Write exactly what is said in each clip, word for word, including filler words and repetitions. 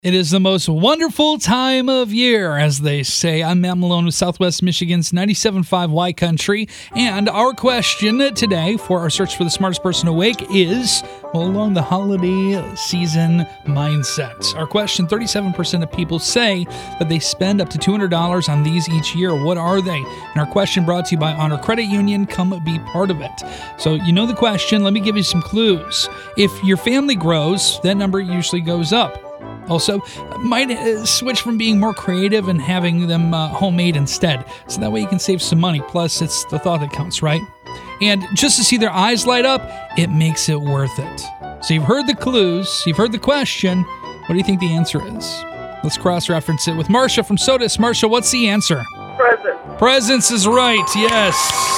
It is the most wonderful time of year, as they say. I'm Matt Malone with Southwest Michigan's ninety-seven point five Y Country, and our question today for our search for the smartest person awake is, well, along the holiday season mindset. Our question, thirty-seven percent of people say that they spend up to two hundred dollars on these each year. What are they? And our question brought to you by Honor Credit Union. Come be part of it. So you know the question. Let me give you some clues. If your family grows, that number usually goes up. Also, might uh, switch from being more creative and having them uh, homemade instead. So that way you can save some money. Plus, it's the thought that counts, right? And just to see their eyes light up, it makes it worth it. So you've heard the clues. You've heard the question. What do you think the answer is? Let's cross-reference it with Marcia from Sodus. Marcia, what's the answer? Presents. Presents is right, yes.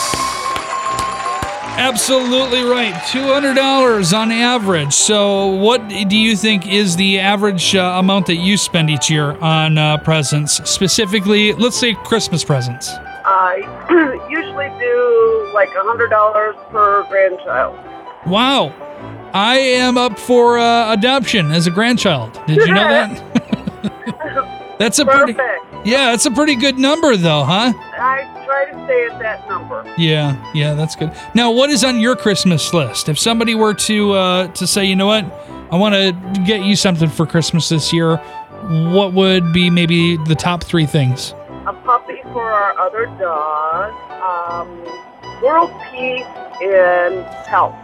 Absolutely right. two hundred dollars on average. So what do you think is the average uh, amount that you spend each year on uh, presents? Specifically, let's say Christmas presents. I usually do like one hundred dollars per grandchild. Wow. I am up for uh, adoption as a grandchild. Did you know that? That's a Perfect. pretty... Yeah, that's a pretty good number, though, huh? I try to stay at that number. Yeah, yeah, that's good. Now, what is on your Christmas list? If somebody were to uh, to say, you know what, I want to get you something for Christmas this year, what would be maybe the top three things? A puppy for our other dog, um, world peace, and health.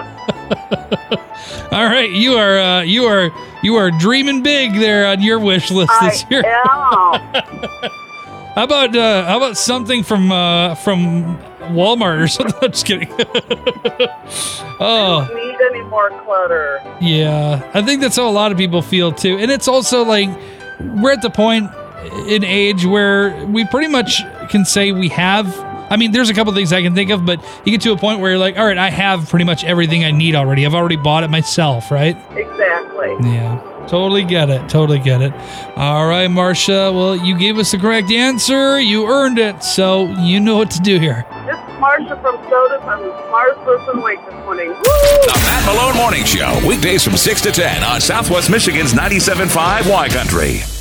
All right, you are uh, you are you are dreaming big there on your wish list this I year. am. How about uh, how about something from uh, from Walmart or something? I'm just kidding. Oh, I don't need any more clutter. yeah, I think that's how a lot of people feel too, and it's also like we're at the point in age where we pretty much can say we have. I mean, there's a couple things I can think of, but you get to a point where you're like, all right, I have pretty much everything I need already. I've already bought it myself, right? Exactly. Yeah. Totally get it. Totally get it. All right, Marcia. Well, you gave us the correct answer. You earned it. So you know what to do here. This is Marcia from Sodus. I'm the smartest person awake this morning. Woo! The Matt Malone Morning Show, weekdays from six to ten on Southwest Michigan's ninety-seven point five Y Country.